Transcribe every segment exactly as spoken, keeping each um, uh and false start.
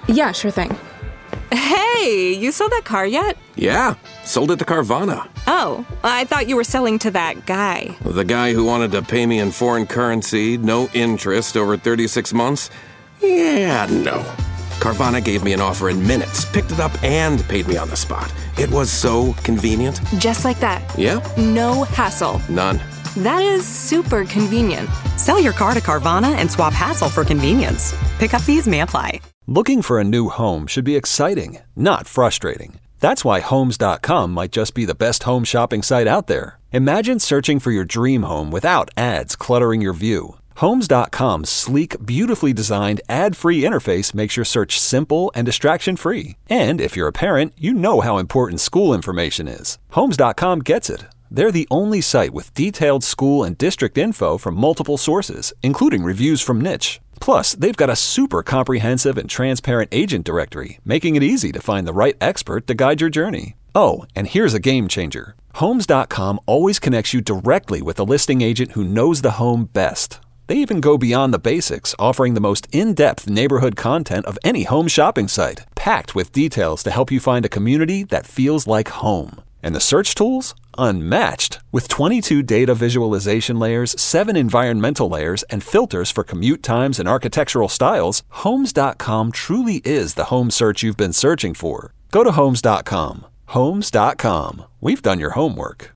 Yeah, sure thing. Hey, you sold that car yet? Yeah, sold it to Carvana. Oh, I thought you were selling to that guy. The guy who wanted to pay me in foreign currency, no interest, over thirty-six months? Yeah, no. Carvana gave me an offer in minutes, picked it up, and paid me on the spot. It was so convenient. Just like that. Yeah. No hassle. None. That is super convenient. Sell your car to Carvana and swap hassle for convenience. Pickup fees may apply. Looking for a new home should be exciting, not frustrating. That's why Homes dot com might just be the best home shopping site out there. Imagine searching for your dream home without ads cluttering your view. Homes dot com's sleek, beautifully designed, ad-free interface makes your search simple and distraction-free. And if you're a parent, you know how important school information is. Homes dot com gets it. They're the only site with detailed school and district info from multiple sources, including reviews from Niche. Plus, they've got a super comprehensive and transparent agent directory, making it easy to find the right expert to guide your journey. Oh, and here's a game changer. Homes dot com always connects you directly with a listing agent who knows the home best. They even go beyond the basics, offering the most in-depth neighborhood content of any home shopping site, packed with details to help you find a community that feels like home. And the search tools? Unmatched. With twenty-two data visualization layers, seven environmental layers, and filters for commute times and architectural styles, Homes dot com truly is the home search you've been searching for. Go to Homes dot com. Homes dot com. We've done your homework.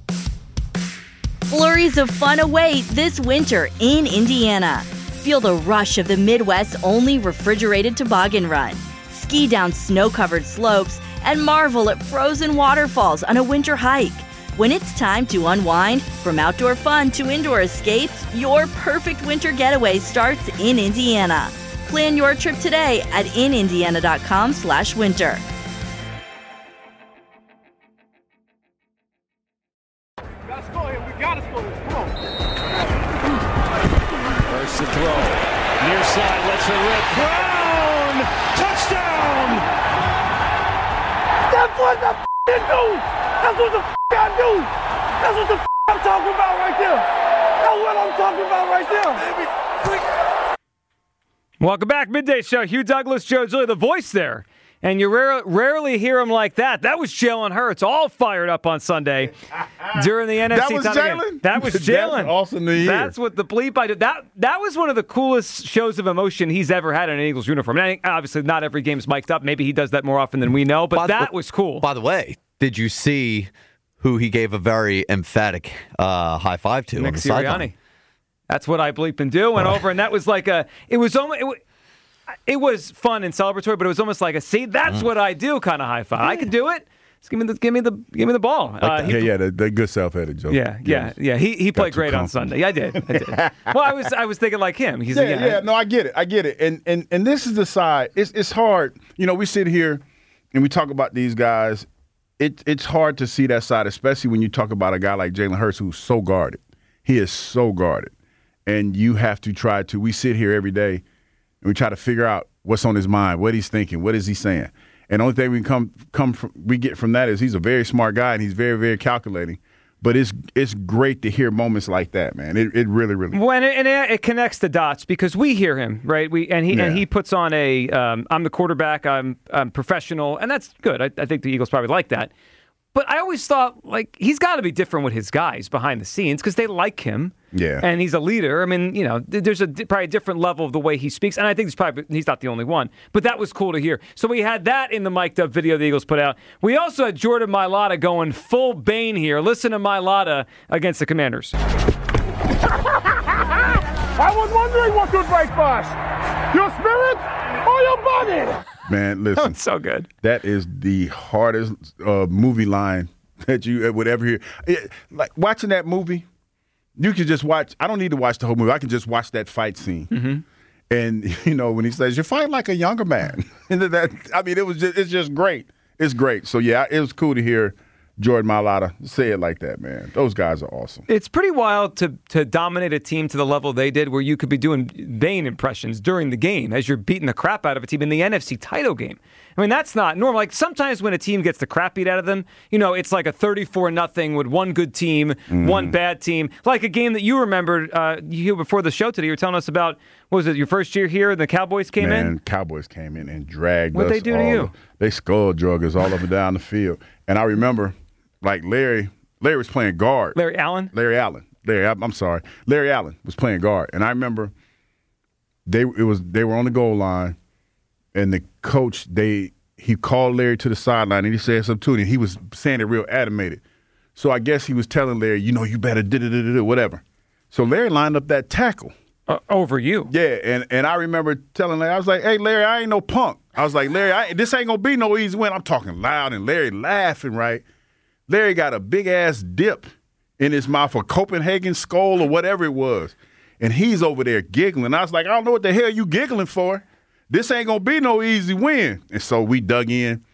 Flurries of fun await this winter in Indiana. Feel the rush of the Midwest's only refrigerated toboggan run. Ski down snow-covered slopes and marvel at frozen waterfalls on a winter hike. When it's time to unwind, from outdoor fun to indoor escapes, your perfect winter getaway starts in Indiana. Plan your trip today at in indiana dot com slash winter. Gotta score here. We gotta score here. Come on. First to throw. Near side, lets it rip. Brown! Touchdown! That's what the f*** I do! That's what the f*** I do! That's what the f*** I'm talking about right there! That's what I'm talking about right there! Welcome back. Midday Show. Hugh Douglas, Joe Giglio, the voice there. And you rare, rarely hear him like that. That was Jalen Hurts, all fired up on Sunday during the N F C That was Jalen? That was Jalen. That's awesome to hear. That's what the bleep I did. That that was one of the coolest shows of emotion he's ever had in an Eagles uniform. And I think, obviously, not every game's mic'd up. Maybe he does that more often than we know, but by that the, was cool. By the way, did you see who he gave a very emphatic uh, high five to Nick on the Sirianni. sideline? That's what I bleep and do. Went over, and that was like a. It was almost. It was, It was fun and celebratory, but it was almost like a see, that's mm. what I do kind of high five. I could do it. Just give me the give me the give me the ball. Like uh, yeah, yeah, the good self-headed joke. Yeah, yeah, yeah. He he played great on Sunday. Yeah, I did. I did. Well, I was I was thinking like him. He's yeah, yeah, yeah. No, I get it. I get it. And and and this is the side. It's it's hard. You know, we sit here and we talk about these guys. It it's hard to see that side, especially when you talk about a guy like Jalen Hurts, who's so guarded. He is so guarded, and you have to try to. We sit here every day and we try to figure out what's on his mind, what he's thinking, what is he saying. And the only thing we can come come from we get from that is he's a very smart guy and he's very, very calculating. But it's it's great to hear moments like that, man. It it really, really. Well, and it, and it connects the dots because we hear him, right? We and he yeah. and he puts on a um, I'm the quarterback, I'm, I'm professional, and that's good. I, I think the Eagles probably like that. But I always thought, like, he's got to be different with his guys behind the scenes because they like him. Yeah. And he's a leader. I mean, you know, there's a probably a different level of the way he speaks. And I think he's probably he's not the only one. But that was cool to hear. So we had that in the mic'd up video the Eagles put out. We also had Jordan Mailata going full Bane here. Listen to Mailata against the Commanders. I was wondering what would break first. Your spirit or your body? Man, listen. That's so good. That is the hardest uh, movie line that you would ever hear. It, like watching that movie, you can just watch. I don't need to watch the whole movie. I can just watch that fight scene. Mm-hmm. And you know when he says you're fighting like a younger man, and that I mean it was just it's just great. It's great. So yeah, it was cool to hear Jordan Mailata. Say it like that, man. Those guys are awesome. It's pretty wild to to dominate a team to the level they did, where you could be doing Bane impressions during the game as you're beating the crap out of a team in the N F C title game. I mean, that's not normal. Like, sometimes when a team gets the crap beat out of them, you know, it's like a thirty-four nothing with one good team, mm-hmm. one bad team. Like a game that you remembered uh, you before the show today. You were telling us about, what was it, your first year here and the Cowboys came man, in? Man, Cowboys came in and dragged What'd us. What'd they do to you? They skull drug us all up and down the field. And I remember, like, Larry, Larry was playing guard. Larry Allen? Larry Allen. Larry, I'm sorry. Larry Allen was playing guard. And I remember they it was they were on the goal line, and the coach, they he called Larry to the sideline, and he said something to him. And he was saying it real animated. So I guess he was telling Larry, you know, you better do whatever. So Larry lined up that tackle. Uh, over you. Yeah, and, and I remember telling Larry, I was like, hey, Larry, I ain't no punk. I was like, Larry, I, this ain't going to be no easy win. I'm talking loud, and Larry laughing, right? Larry got a big-ass dip in his mouth, a Copenhagen skull or whatever it was, and he's over there giggling. I was like, I don't know what the hell you giggling for. This ain't going to be no easy win. And so we dug in,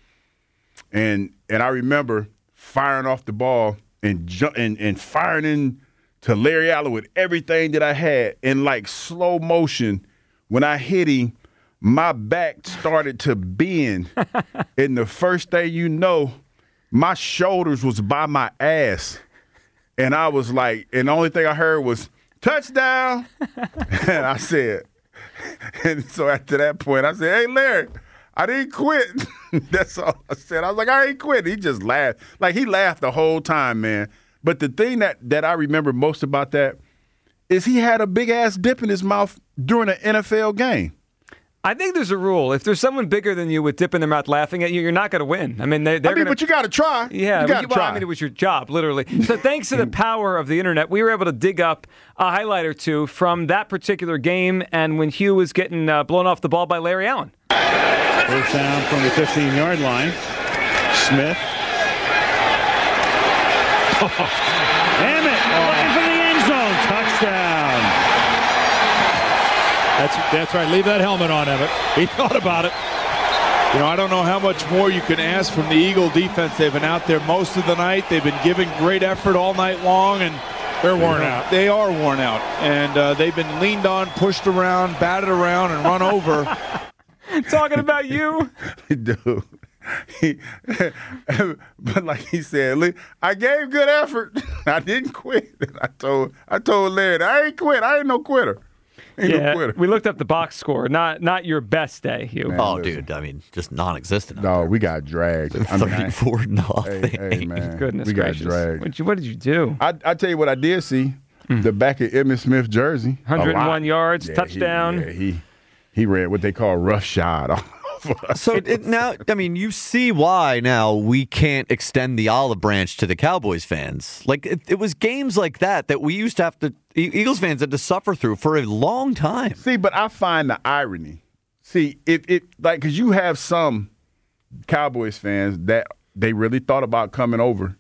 and and I remember firing off the ball and ju- and, and firing in to Larry Allen with everything that I had in like slow motion. When I hit him, my back started to bend. And the first thing you know, my shoulders was by my ass. And I was like, and the only thing I heard was, touchdown. And I said, and so after that point, I said, hey, Larry, I didn't quit. That's all I said. I was like, I ain't quit. He just laughed. Like, he laughed the whole time, man. But the thing that, that I remember most about that is he had a big-ass dip in his mouth during an N F L game. I think there's a rule. If there's someone bigger than you with dip in their mouth laughing at you, you're not going to win. I mean, they, they're I mean, gonna, but you got to try. Yeah, you got to well, try. I mean, it was your job, literally. So thanks to the power of the internet, we were able to dig up a highlight or two from that particular game and when Hugh was getting uh, blown off the ball by Larry Allen. First down from the fifteen-yard line. Smith. Emmett looking for the end zone. Touchdown. That's that's right. Leave that helmet on, Emmett. He thought about it. You know, I don't know how much more you can ask from the Eagle defense. They've been out there most of the night. They've been giving great effort all night long, and they're worn out. They are worn out, and uh, they've been leaned on, pushed around, batted around, and run over. Talking about you, dude. He, but like he said, I gave good effort. I didn't quit. I told I told Larry, I ain't quit. I ain't no quitter. Ain't yeah, no quitter. We looked up the box score. Not not your best day, Hugh. Man, oh, listen. dude. I mean, just non-existent. No, we got dragged. thirty-four nothing. Hey, hey, man. Goodness we gracious. got dragged. What, you, what did you do? I I tell you what I did see. Mm. The back of Emmitt Smith jersey. one hundred one yards, yeah, touchdown. He, yeah, he he ran what they call rough shot. So it, now, I mean, you see why now we can't extend the olive branch to the Cowboys fans. Like, it, it was games like that that we used to have to, Eagles fans had to suffer through for a long time. See, but I find the irony. See, if it, like, because you have some Cowboys fans that they really thought about coming over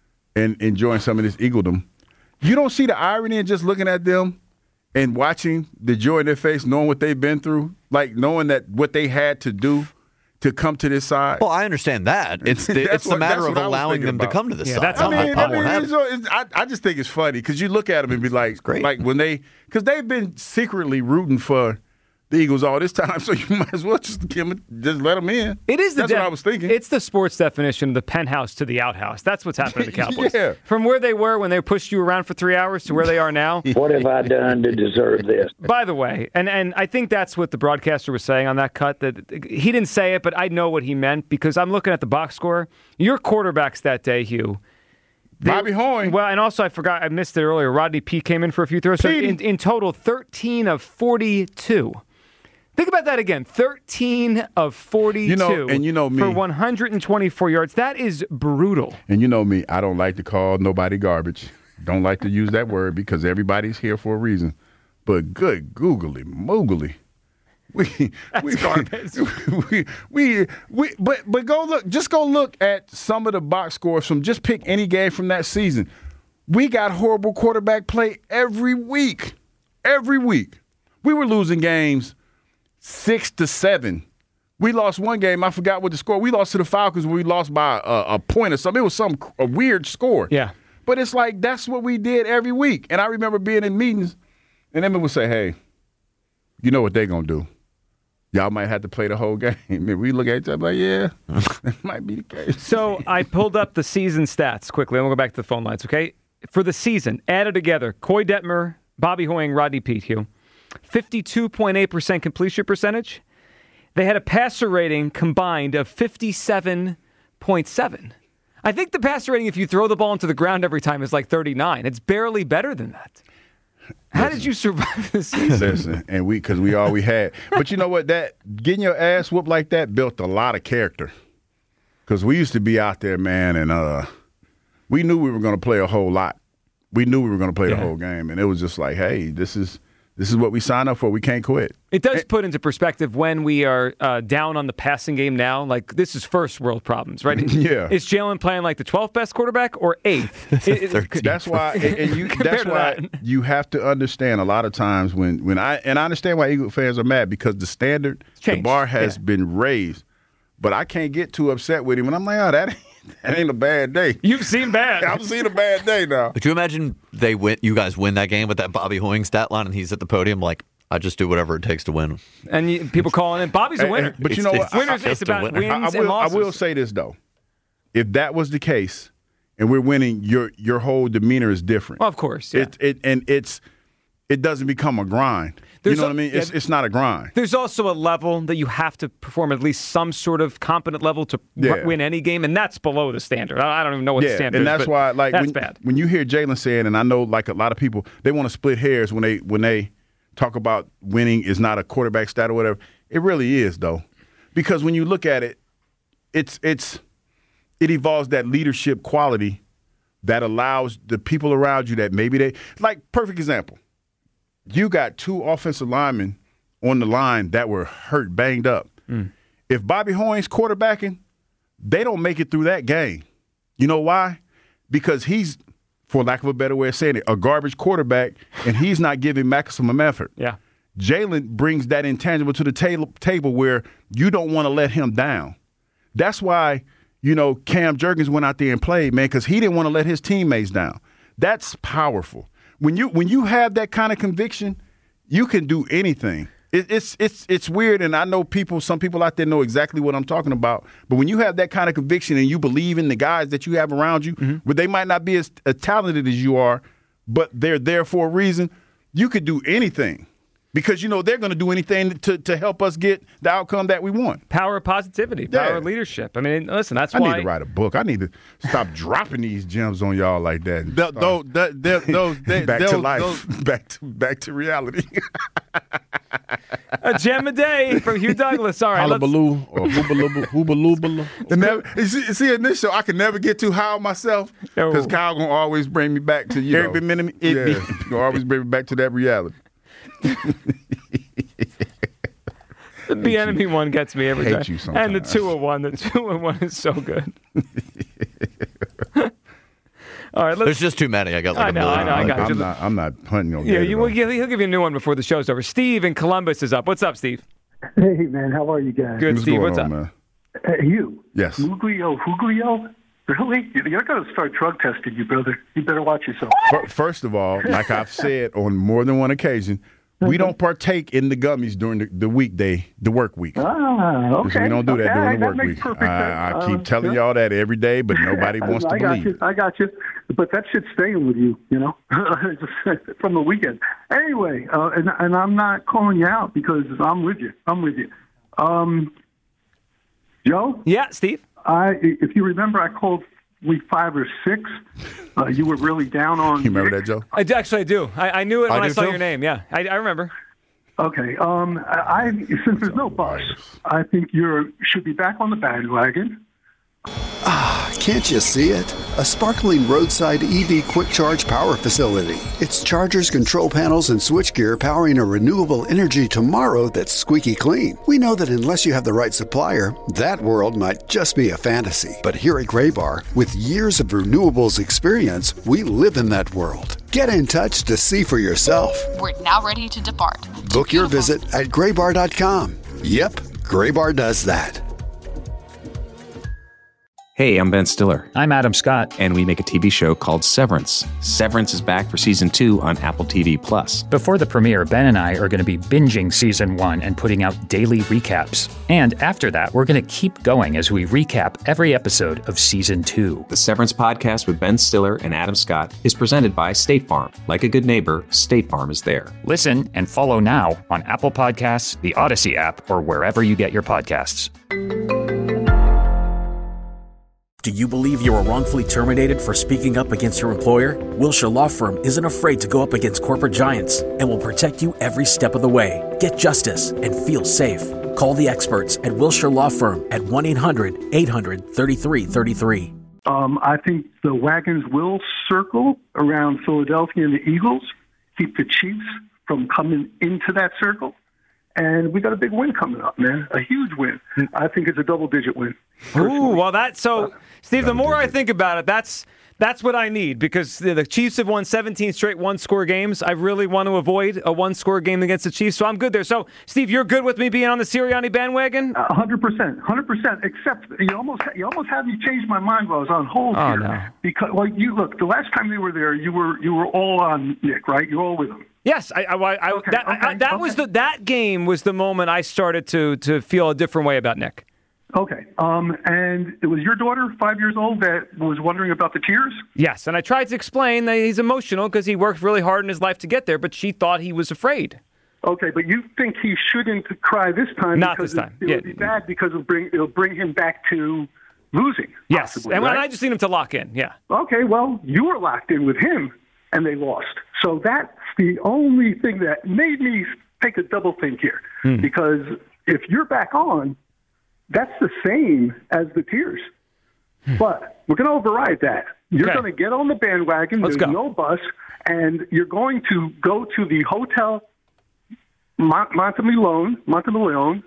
and enjoying some of this Eagledom. You don't see the irony in just looking at them and watching the joy in their face, knowing what they've been through, like knowing that what they had to do to come to this side. Well, I understand that. It's the, it's what, the matter of allowing them about. to come to this yeah, side. That's I mean, I, I, mean I, it's, it's, I, I just think it's funny because you look at them and be like, great. like when they, because they've been secretly rooting for the Eagles all this time, so you might as well just give them, just let them in. It is the That's def- what I was thinking. It's the sports definition of the penthouse to the outhouse. That's what's happened to the Cowboys. Yeah. From where they were when they pushed you around for three hours to where they are now. What have I done to deserve this? By the way, and, and I think that's what the broadcaster was saying on that cut. That he didn't say it, but I know what he meant because I'm looking at the box score. Your quarterbacks that day, Hugh. They, Bobby Hoying. Well, and also I forgot, I missed it earlier. Rodney Peete came in for a few throws. So in, in total, thirteen of forty-two. Think about that again. thirteen of forty-two you know, and you know me. for one hundred twenty-four yards. That is brutal. And you know me. I don't like to call nobody garbage. Don't like to use that word because everybody's here for a reason. But good googly moogly. We, That's we, garbage. We, we, we, but, but go look. Just go look at some of the box scores from just pick any game from that season. We got horrible quarterback play every week. Every week. We were losing games six to seven We lost one game. I forgot what the score. We lost to the Falcons. We lost by a, a point or something. It was some a weird score. Yeah. But it's like that's what we did every week. And I remember being in meetings, and Emmett would say, hey, you know what they're going to do. Y'all might have to play the whole game. And we look at each other like, yeah, that might be the case. So I pulled up the season stats quickly. I'm going to go back to the phone lines, okay? For the season, added together, Coy Detmer, Bobby Hoying, Rodney Peete, Hugh, fifty-two point eight percent completion percentage. They had a passer rating combined of fifty-seven point seven. I think the passer rating, if you throw the ball into the ground every time, is like thirty-nine. It's barely better than that. How Listen, did you survive this season? Listen, and we because we all we had. But you know what? That getting your ass whooped like that built a lot of character. Because we used to be out there, man, and uh, we knew we were going to play a whole lot. We knew we were going to play yeah. the whole game, and it was just like, hey, this is this is what we signed up for. We can't quit. It does put into perspective when we are uh, down on the passing game now. Like, this is first world problems, right? Yeah. Is Jalen playing like the twelfth best quarterback or eighth? it, it, that's why. And, and you, that's why that. you have to understand. A lot of times when when I and I understand why Eagle fans are mad because the standard, the bar has yeah. been raised. But I can't get too upset with him, and I'm like, oh, that ain't, that ain't a bad day. You've seen bad. I've seen a bad day now. Could you imagine they win? You guys win that game with that Bobby Hoying stat line, and he's at the podium like, I just do whatever it takes to win. And you, people calling it, Bobby's a winner. But you know what? Winners, it's about wins I, I will, and losses. I will say this, though. If that was the case, and we're winning, your your whole demeanor is different. Well, of course, yeah. It, it, and it's it doesn't become a grind. There's you know a, what I mean? It's, yeah, it's not a grind. There's also a level that you have to perform at least some sort of competent level to yeah. r- win any game, and that's below the standard. I don't even know what yeah, the standard and is. that's why, like, that's when, bad. when you hear Jalen saying, and I know, like, a lot of people, they want to split hairs when they when they talk about winning is not a quarterback stat or whatever. It really is, though, because when you look at it, it's it's it evolves that leadership quality that allows the people around you that maybe they like. Perfect example. You got two offensive linemen on the line that were hurt, banged up. Mm. If Bobby Hoying's quarterbacking, they don't make it through that game. You know why? Because he's, for lack of a better way of saying it, a garbage quarterback, and he's not giving maximum effort. Yeah. Jalen brings that intangible to the ta- table where you don't want to let him down. That's why, you know, Cam Jurgens went out there and played, man, because he didn't want to let his teammates down. That's powerful. When you when you have that kind of conviction, you can do anything. It, it's it's it's weird, and I know people. Some people out there know exactly what I'm talking about. But when you have that kind of conviction and you believe in the guys that you have around you, mm-hmm. but they might not be as, as talented as you are, but they're there for a reason. You could do anything because you know they're going to do anything to to help us get the outcome that we want. Power of positivity, power yeah. of leadership. I mean, listen, that's I why I need to write a book. I need to stop dropping these gems on y'all like that. The, those, the, the, those, they, back those, to life, those. back to back to reality. A gem a day from Hugh Douglas. All right, Hullabaloo or hoobaloo, hoobaloo. See, see, in this show, I can never get too high on myself because Kyle gonna always bring me back to you. Every know, minute, it yeah, be. Gonna always bring me back to that reality. The B enemy one gets me every time. You and the two oh one. The two oh one is so good. All right, let's, there's just too many. I got like I know, a I know, I got I'm you. Not, I'm not hunting on. Yeah, you will. He'll give you a new one before the show's over. Steve in Columbus is up. What's up, Steve? Hey, man, how are you guys? Good, What's Steve. What's on, up? Man? Hey, you. Yes. Muglio, Fuglio? Really? You're going to start drug testing you, brother. You better watch yourself. First of all, like I've said on more than one occasion, we don't partake in the gummies during the, the weekday, the work week. Ah, okay. We don't do that okay. during the that work week. Perfect I, I sense. keep uh, telling yeah. y'all that every day, but nobody wants to I got believe. You. I got you. But that shit's staying with you, you know, from the weekend. Anyway, uh, and, and I'm not calling you out because I'm with you. I'm with you. Um, Joe? Yeah, Steve? I, if you remember, I called week five or six. Uh, you were really down on You remember Nick. that, Joe? I actually I do. I, I knew it when I I, do saw too. your name. Yeah, I, I remember. Okay. Um, I, since there's no bus, I think you should be back on the bandwagon. Ah, can't you see it? A sparkling roadside E V quick charge power facility. It's chargers, control panels, and switchgear powering a renewable energy tomorrow that's squeaky clean. We know that unless you have the right supplier, that world might just be a fantasy. But here at Graybar, with years of renewables experience, we live in that world. Get in touch to see for yourself. We're now ready to depart. Book your visit at graybar dot com. Yep, Graybar does that. Hey, I'm Ben Stiller. I'm Adam Scott. And we make a T V show called Severance. Severance is back for season two on Apple T V Plus. Before the premiere, Ben and I are going to be binging season one and putting out daily recaps. And after that, we're going to keep going as we recap every episode of season two. The Severance podcast with Ben Stiller and Adam Scott is presented by State Farm. Like a good neighbor, State Farm is there. Listen and follow now on Apple Podcasts, the Odyssey app, or wherever you get your podcasts. Do you believe you were wrongfully terminated for speaking up against your employer? Wilshire Law Firm isn't afraid to go up against corporate giants and will protect you every step of the way. Get justice and feel safe. Call the experts at Wilshire Law Firm at one eight hundred eight hundred thirty-three thirty-three. Um, I think the wagons will circle around Philadelphia and the Eagles, keep the Chiefs from coming into that circle. And we got a big win coming up, man. A huge win. I think it's a double-digit win. Ooh, well, that's so, Steve, the more I think about it, that's that's what I need because the, the Chiefs have won seventeen straight one-score games. I really want to avoid a one-score game against the Chiefs, so I'm good there. So, Steve, you're good with me being on the Sirianni bandwagon? A hundred percent, hundred percent. Except you almost you almost had me change my mind while I was on hold oh, here. No. Because, well, you look, the last time they were there, you were you were all on Nick, right? You were all with him. Yes, I, I, I, okay, that, okay, I, that okay. was the that game was the moment I started to to feel a different way about Nick. Okay, um, and it was your daughter, five years old, that was wondering about the tears? Yes, and I tried to explain that he's emotional because he worked really hard in his life to get there, but she thought he was afraid. Okay, but you think he shouldn't cry this time? Not because this time. It, it yeah. would be bad because it'll bring it'll bring him back to losing. Yes, possibly, and right? I just need him to lock in. Yeah. Okay, well, you were locked in with him, and they lost. So that's the only thing that made me take a double think here, hmm. because if you're back on, that's the same as the tears. But we're going to override that. You're Okay. going to get on the bandwagon. Let's There's go. no bus. And you're going to go to the Hotel Mont- Montemilone, Montemilone.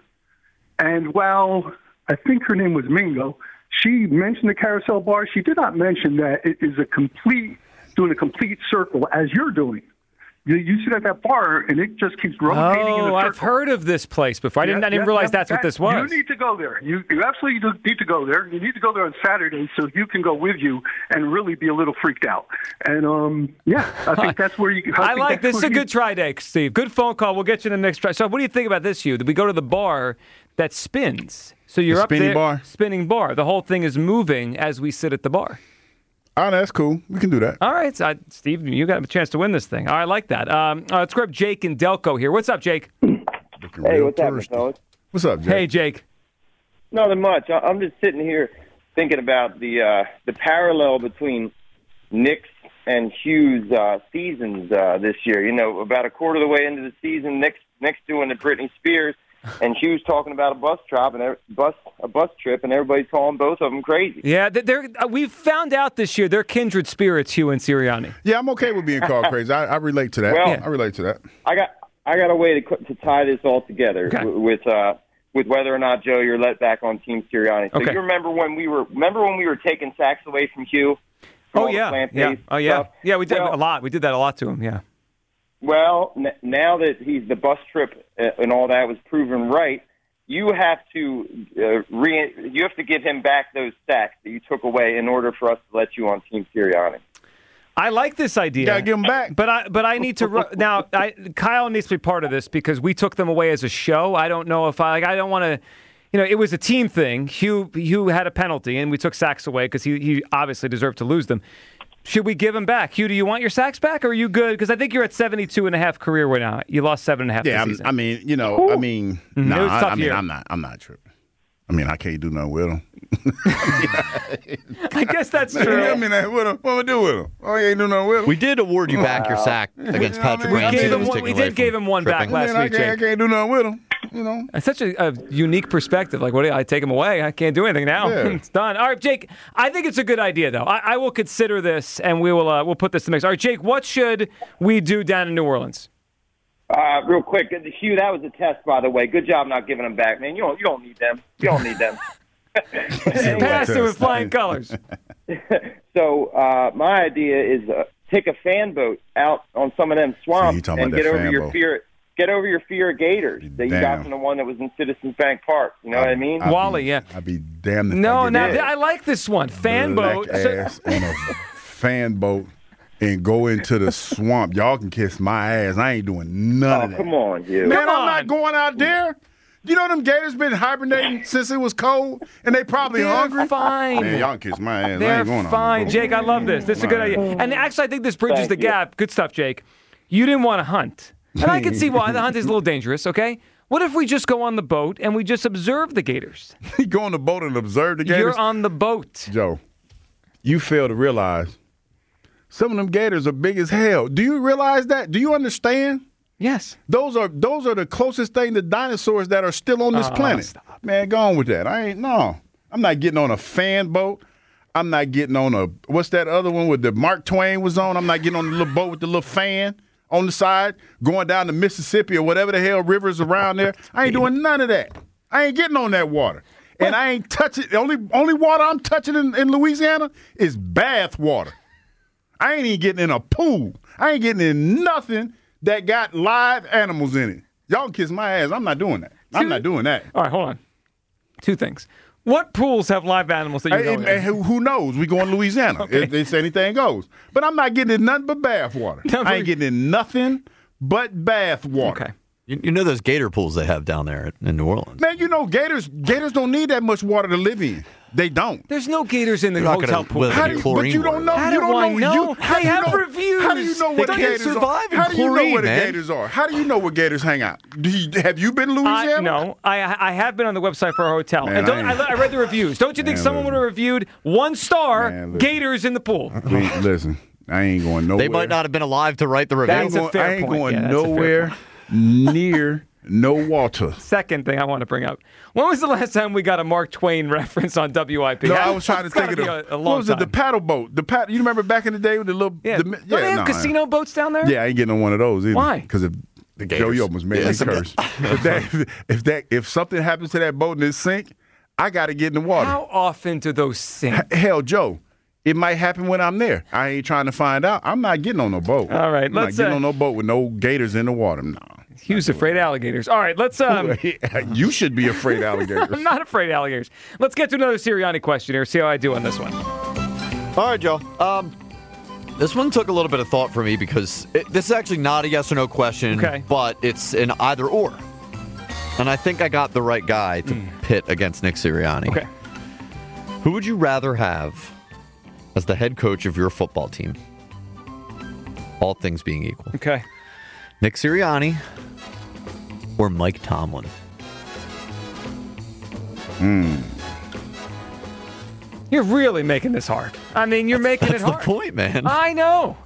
And while I think her name was Mingo, she mentioned the Carousel Bar. She did not mention that it is a complete, doing a complete circle as you're doing. You, you sit at that bar, and it just keeps rotating in a Oh, circle. I've heard of this place before. I didn't. Yeah, I didn't yeah, realize yeah, that's what that- this was. You need to go there. You, you absolutely do need to go there. You need to go there on Saturday so you can go with you and really be a little freaked out. And um, yeah, I think that's where you. I, I think like that's this. Is where a you- good try day, Steve. Good phone call. We'll get you in the next try. So, what do you think about this, Hugh? That we go to the bar that spins. So you're The up spinning there, bar? spinning bar. The whole thing is moving as we sit at the bar. Oh, that's cool. We can do that. All right, so I, Steve, you got a chance to win this thing. All right, I like that. Um, uh, let's grab Jake and Delco here. What's up, Jake? Hey, what's happening, fellas? What's up, Jake? Hey, Jake. Nothing much. I- I'm just sitting here thinking about the uh, the parallel between Nick's and Hugh's uh, seasons uh, this year. You know, about a quarter of the way into the season, Nick's Nick's doing the Britney Spears, and Hugh's talking about a bus trip and every- bus a bus trip, and everybody's calling both of them crazy. Yeah, they're, uh, we've found out this year they're kindred spirits, Hugh and Sirianni. Yeah, I'm okay with being called crazy. I, I relate to that. Well, Yeah. I relate to that. I got I got a way to to tie this all together Okay. w- with uh, with whether or not, Joe, you're let back on Team Sirianni. So Okay. you remember when we were remember when we were taking sacks away from Hugh? From Oh all the yeah, plant-based yeah, oh yeah, stuff? yeah. We did Well- a lot. We did that a lot to him. Yeah. Well, n- now that he's the bus trip uh, and all that was proven right, you have to uh, re- you have to give him back those sacks that you took away in order for us to let you on Team Sirianni. I like this idea. You gotta give them back. But I, but I need to ru- now. I, Kyle needs to be part of this because we took them away as a show. I don't know if I like. I don't want to. You know, it was a team thing. Hugh Hugh had a penalty, and we took sacks away because he he obviously deserved to lose them. Should we give him back? Hugh, do you want your sacks back, or are you good? Because I think you're at seventy-two and a half career right now. You lost seven and a half Yeah, this I'm, season. I mean, you know, I mean, Mhm. no, It was a I, tough I mean, year. I'm not, I'm not tripping. I mean, I can't do nothing with him. I guess that's Man, true. I mean, what am I do with him? Oh, he ain't do nothing with him. We did award you back your sack against Patrick We Ramsey. gave that him was one- taken we away did give from him one back tripping. last Man, I week, can't, I Jake. can't do nothing with him. You know, It's such a, a unique perspective. Like, what do I take him away? I can't do anything now. Yeah. It's done. All right, Jake. I think it's a good idea, though. I, I will consider this, and we will uh, we'll put this in the mix. All right, Jake. What should we do down in New Orleans? Uh, real quick, Hugh, that was a test, by the way. Good job not giving them back, man. You don't you don't need them. You don't need them. Pass it with flying colors. So uh, my idea is uh, take a fan boat out on some of them swamps talking and about get that over fan your boat. fear get over your fear of Gators that you got Damn. from the one that was in Citizens Bank Park. You know what I mean? I'd Wally, be, yeah. I'd be damned if No, I now get I like this one. Fan black boat. ass on a fan boat and go into the swamp. Y'all can kiss my ass. I ain't doing none Oh, of that. come on, you. Man, Come I'm on. not going out there. You know them gators been hibernating since it was cold, and they probably They're hungry. fine. Man, y'all can kiss my ass. I They're ain't going on fine. no boat. Jake, I love this. This is a good idea. And actually, I think this bridges Thank the you. gap. Good stuff, Jake. You didn't want to hunt. And I can see why. The hunt is a little dangerous, okay? What if we just go on the boat and we just observe the gators? You go on the boat and observe the gators. You're on the boat. Joe, you fail to realize some of them gators are big as hell. Do you realize that? Do you understand? Yes. Those are those are the closest thing to dinosaurs that are still on this Oh, planet. stop. Man, go on with that. I ain't no. I'm not getting on a fan boat. I'm not getting on a what's that other one with the Mark Twain was on? I'm not getting on the little boat with the little fan on the side, going down the Mississippi or whatever the hell rivers around there. I ain't doing none of that. I ain't getting on that water. And I ain't touching the only only water I'm touching in, in Louisiana is bath water. I ain't even getting in a pool. I ain't getting in nothing that got live animals in it. Y'all kiss my ass. I'm not doing that. I'm not doing that. All right, hold on. Two things. What pools have live animals that you Hey, know hey, in? who who knows? We go in Louisiana. Okay. If they say anything goes. But I'm not getting in nothing but bath water. I ain't getting in nothing but bath water. Okay. You, you know those gator pools they have down there in New Orleans. Man, you know gators gators don't need that much water to live in. They don't. There's no gators in the You're not hotel gonna pool. live in How a do you, but chlorine you don't know. How you do don't I know. know? You, how They do you have know, reviews. How do you know They where the can't gators survive are? in How do you know chlorine, where the man. gators are? How do you know where gators hang out? Do you, have you been to Louisiana? I, no, I I have been on the website for a hotel, Man, and don't, I I, ain't- I read the reviews. Don't you think Man, someone would listen. have reviewed one star Man, listen. gators in the pool? We, listen, I ain't going nowhere. They might not have been alive to write the review. I ain't That's a going, fair I ain't point. going Yeah, that's a fair nowhere near no water. Second thing I want to bring up: when was the last time we got a Mark Twain reference on W I P? No, I was trying to It's think gotta of be the, a, a long what was it? The time. paddle boat. The pad, You remember back in the day with the little Yeah, The, don't they have no, casino boats down there? Yeah, I ain't getting on one of those either. Why? Because if The Joe gators. Yo almost made Yeah, me some- curse. if, that, if that if something happens to that boat and it sink, I got to get in the water. How often do those sink? H- Hell, Joe, it might happen when I'm there. I ain't trying to find out. I'm not getting on no boat. All right, I'm not let's, getting uh, on no boat with no gators in the water. No. Hugh's afraid of alligators. All right, let's. Um, You should be afraid of alligators. I'm not afraid of alligators. Let's get to another Sirianni question here. See how I do on this one. All right, Joe. Um, this one took a little bit of thought for me because it, this is actually not a yes or no question, Okay. but it's an either or. And I think I got the right guy to pit against Nick Sirianni. Okay. Who would you rather have as the head coach of your football team? All things being equal. Okay. Nick Sirianni or Mike Tomlin? Hmm. You're really making this hard. I mean, you're making That's it the hard. point, man. I know.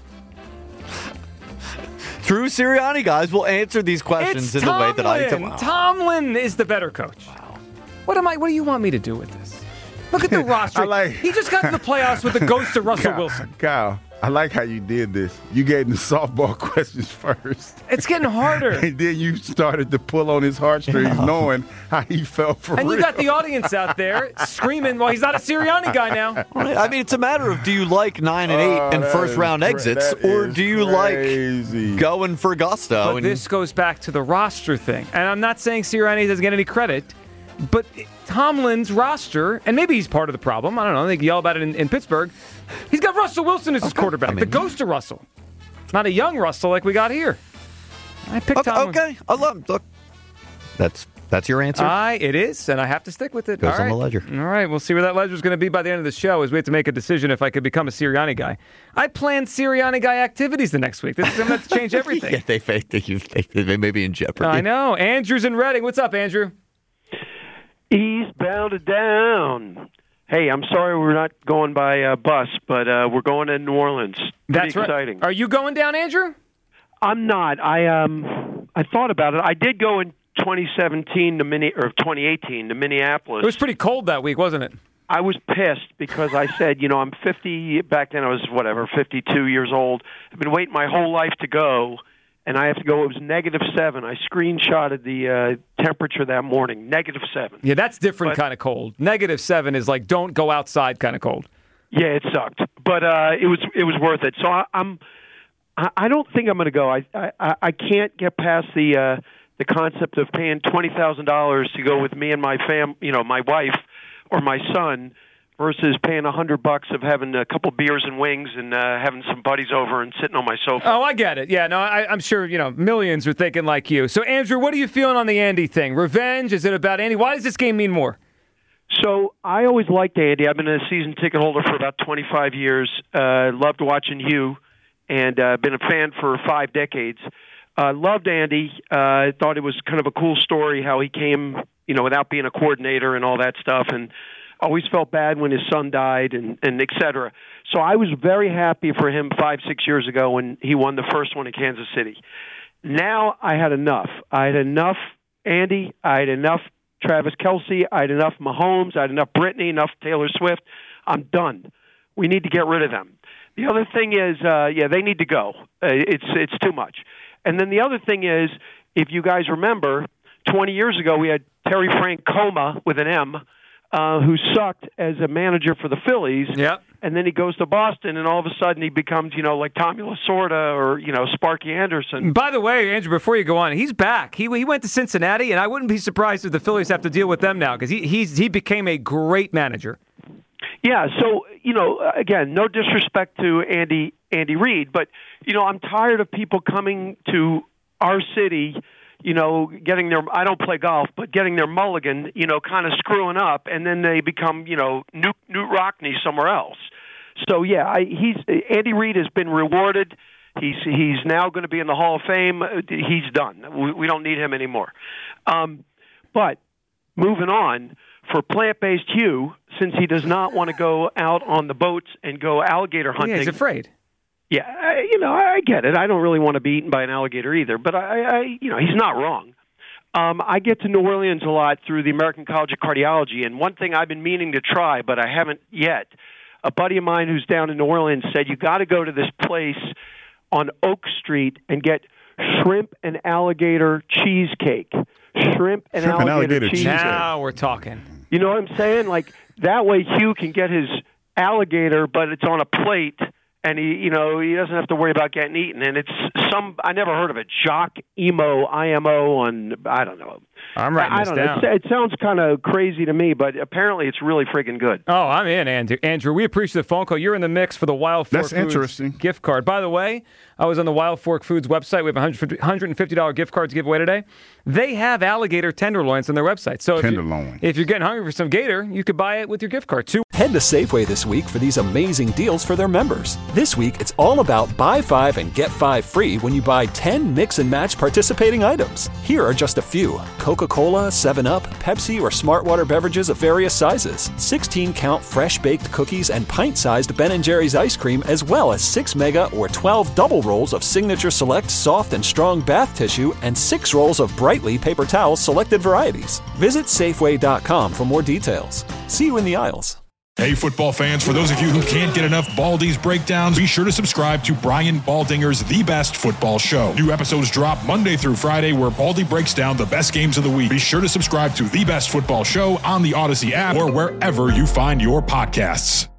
True Sirianni guys will answer these questions It's in the way that I Tomlin. Tomlin is the better coach. Wow. What am I? What do you want me to do with this? Look at the roster. I like- he just got to the playoffs with the ghost of Russell Kyle, Wilson. Kyle, I like how you did this. You gave him the softball questions first. It's getting harder. And then you started to pull on his heartstrings, knowing how he felt for And real. you got the audience out there screaming, well, he's not a Sirianni guy now. I mean, it's a matter of do you like nine and eight Oh, and that first is round cra- exits, that or is do you crazy. like going for gusto? But and this goes back to the roster thing. And I'm not saying Sirianni doesn't get any credit, but Tomlin's roster, and maybe he's part of the problem. I don't know. They yell about it in, in Pittsburgh. He's got Russell Wilson as his quarterback, I mean- the ghost of Russell. Not a young Russell like we got here. I picked okay, Tomlin. okay, I love. Look, that's that's your answer. I, it is, and I have to stick with it. Goes All on the right. ledger. All right, we'll see where that ledger is going to be by the end of the show as we have to make a decision if I could become a Sirianni guy. I planned Sirianni guy activities the next week. This is going to have to change everything. yeah, they faked it. You, they, they may be in jeopardy. I know. Andrew's in Reading. What's up, Andrew? Eastbound to down. Hey, I'm sorry we're not going by uh, bus, but uh, we're going to New Orleans. Pretty That's right. exciting. Are you going down, Andrew? I'm not. I um I thought about it. I did go in twenty seventeen to Minne- or twenty eighteen to Minneapolis. It was pretty cold that week, wasn't it? I was pissed because I said, you know, I'm fifty. Back then I was whatever, fifty-two years old. I've been waiting my whole life to go, and I have to go. It was negative seven. I screenshotted the uh, temperature that morning, negative seven. Yeah, that's different But- kind of cold. Negative seven is like don't go outside kind of cold. Yeah, it sucked, but uh, it was it was worth it. So I, I'm I, I don't think I'm going to go. I, I I can't get past the uh, the concept of paying twenty thousand dollars to go with me and my fam, you know, my wife or my son, versus paying a hundred bucks of having a couple beers and wings and uh, having some buddies over and sitting on my sofa. Oh, I get it. Yeah, no, I, I'm sure you know millions are thinking like you. So, Andrew, what are you feeling on the Andy thing? Revenge? Is it about Andy? Why does this game mean more? So I always liked Andy. I've been a season ticket holder for about twenty-five years. Uh, loved watching you, and uh, been a fan for five decades. Uh, loved Andy. I uh, thought it was kind of a cool story how he came, you know, without being a coordinator and all that stuff, and always felt bad when his son died, and, and et cetera. So I was very happy for him five, six years ago when he won the first one in Kansas City. Now I had enough. I had enough Andy. I had enough Travis Kelce. I had enough Mahomes. I had enough Britney, enough Taylor Swift. I'm done. We need to get rid of them. The other thing is, uh, yeah, they need to go. Uh, it's it's too much. And then the other thing is, if you guys remember, twenty years ago we had Terry Francoma with an M, Uh, who sucked as a manager for the Phillies, yep. and then he goes to Boston, and all of a sudden he becomes, you know, like Tommy Lasorda or, you know, Sparky Anderson. By the way, Andrew, before you go on, he's back. He he went to Cincinnati, and I wouldn't be surprised if the Phillies have to deal with them now because he he's, he became a great manager. Yeah, so, you know, again, no disrespect to Andy Andy Reid, but, you know, I'm tired of people coming to our city, you know, getting their, I don't play golf, but getting their mulligan, you know, kind of screwing up, and then they become, you know, Newt, Newt Rockne somewhere else. So, yeah, I, he's Andy Reid has been rewarded. He's he's now going to be in the Hall of Fame. He's done. We, we don't need him anymore. Um, but moving on, for plant-based Hugh, since he does not want to go out on the boats and go alligator hunting. Yeah, he's afraid. Yeah, I, you know, I get it. I don't really want to be eaten by an alligator either, but I, I you know, he's not wrong. Um, I get to New Orleans a lot through the American College of Cardiology, and one thing I've been meaning to try, but I haven't yet. A buddy of mine who's down in New Orleans said you got to go to this place on Oak Street and get shrimp and alligator cheesecake. Shrimp and Shrimp alligator, and alligator cheesecake. Now we're talking. You know what I'm saying? Like that way, Hugh can get his alligator, but it's on a plate. And he, you know, he doesn't have to worry about getting eaten. And it's some, I never heard of it. Jock Emo, I M O on, I don't know. I'm writing I this don't down. know. It, it sounds kind of crazy to me, but apparently it's really freaking good. Oh, I'm in, Andrew. Andrew, we appreciate the phone call. You're in the mix for the Wild Fork That's Foods interesting. gift card. By the way, I was on the Wild Fork Foods website. We have a one hundred fifty dollars gift card to give away today. They have alligator tenderloins on their website. So if, Tenderloin. you, if you're getting hungry for some gator, you could buy it with your gift card, too. Head to Safeway this week for these amazing deals for their members. This week, it's all about buy five and get five free when you buy ten mix and match participating items. Here are just a few: Coca-Cola, seven up, Pepsi, or Smartwater beverages of various sizes, sixteen count fresh-baked cookies and pint-sized Ben and Jerry's ice cream, as well as six mega or twelve double rolls of Signature Select soft and strong bath tissue and six rolls of Brightly paper towels selected varieties. Visit Safeway dot com for more details. See you in the aisles. Hey, football fans, for those of you who can't get enough Baldy's breakdowns, be sure to subscribe to Brian Baldinger's The Best Football Show. New episodes drop Monday through Friday where Baldy breaks down the best games of the week. Be sure to subscribe to The Best Football Show on the Odyssey app or wherever you find your podcasts.